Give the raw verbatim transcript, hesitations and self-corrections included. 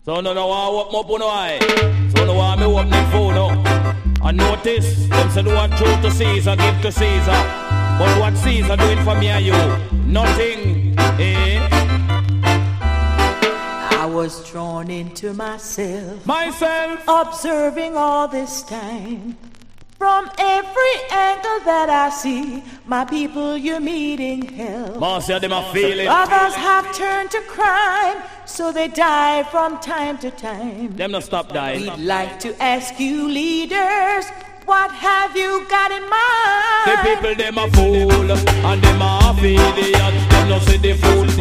So no no want open up on eye. So no want me open the phone up. And notice, them say do what true to Caesar, give to Caesar. But what Caesar doing for me and you? Nothing, eh? I was drawn into myself, myself, observing all this time. From every angle that I see, my people, you're meeting hell. Marcia, them a feeling. Others have turned to crime, so they die from time to time. Them not stop dying. We'd like to ask you leaders, what have you got in mind? The people, them a fool, and them a idiot. Them no see the fool.